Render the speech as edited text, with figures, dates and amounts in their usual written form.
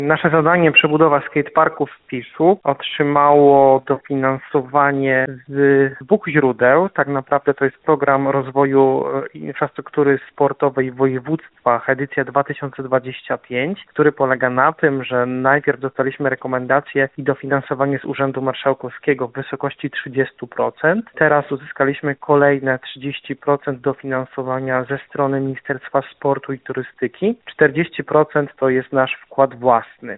Nasze zadanie przebudowa skateparków w PiS-u otrzymało dofinansowanie z dwóch źródeł. Tak naprawdę to jest program rozwoju infrastruktury sportowej w województwach, edycja 2025, który polega na tym, że najpierw dostaliśmy rekomendacje i dofinansowanie z Urzędu Marszałkowskiego w wysokości 30%. Teraz uzyskaliśmy kolejne 30% dofinansowania ze strony Ministerstwa Sportu i Turystyki. 40% to jest nasz wkład własny.